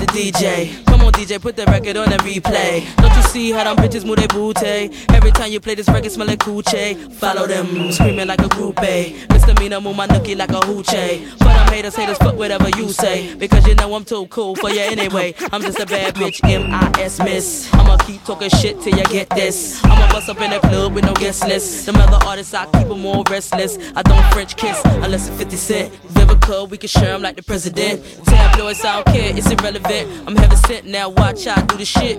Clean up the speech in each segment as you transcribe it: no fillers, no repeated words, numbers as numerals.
DJ. Come on, DJ, put the record on the replay. Don't you see how them bitches move their booty? Every time you play this record, smell like coochie. Follow them, screaming like a groupie. Misdemeanor, move my nookie like a hoochie. For them haters, fuck whatever you say. Because you know I'm too cool for you anyway. I'm just a bad bitch, M.I.S. miss. I'ma keep talking shit till you get this. I'ma bust up in the club with no guest list. Them other artists, I keep them more restless. I don't French kiss unless it's 50 Cent. Vivica, we can share them like the president. Tabloids, I don't care, it's irrelevant. I'm heaven sent, now watch how I do the shit.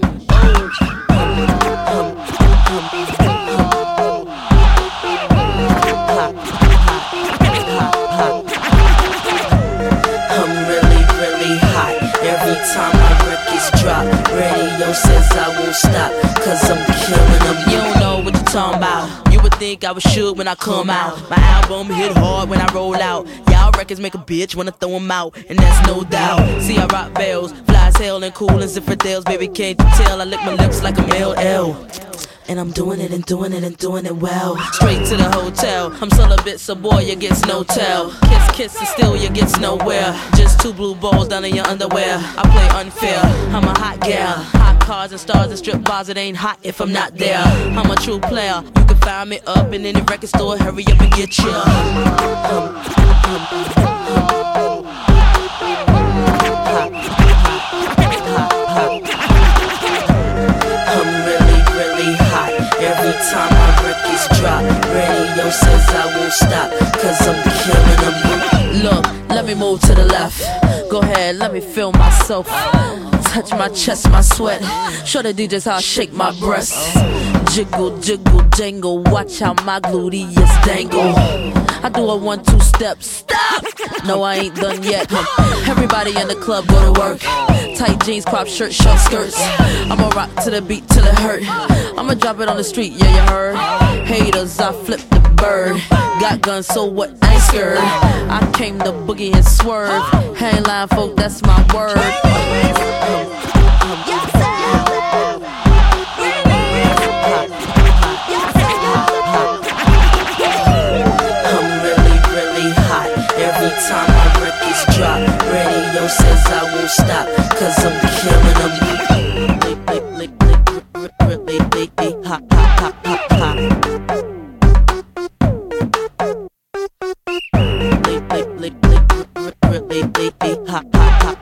I'm really, really hot. Every time my records drop, radio says I won't stop, cause I'm killing them. You don't know what you're talking about. You would think I was shook when I come out. My album hit hard when I roll out. Y'all records make a bitch wanna throw them out, and that's no doubt. See, I rock bells, fly as hell and cool as infidels. Baby, can't you tell I lick my lips like I'm LL? And I'm doing it and doing it and doing it well. Straight to the hotel. I'm celibate, so boy, you gets no tell. Kiss, kiss, and still you gets nowhere. Just two blue balls down in your underwear. I play unfair. I'm a hot gal. Hot cars and stars and strip bars. It ain't hot if I'm not there. I'm a true player. You can find me up in any record store. Hurry up and get ya. Every time my records drop, radio says I won't stop, cause I'm killing them. Look, let me move to the left. Go ahead, let me feel myself. Touch my chest, my sweat. Show the DJs how I shake my breasts. Jiggle, jiggle, jangle. Watch how my gluteus dangle. I do a 1-2 step. Stop! No, I ain't done yet. Everybody in the club go to work. Tight jeans, crop shirt, short skirts. I'ma rock to the beat till it hurt. I'ma drop it on the street, yeah, you heard. Haters, I flip the bird. Got guns, so what? I ain't scared. I came to boogie and swerve. Hang line, folk, that's my word. Every time my records drop, radio says I won't stop, cause I'm killing them. Ha ha ha.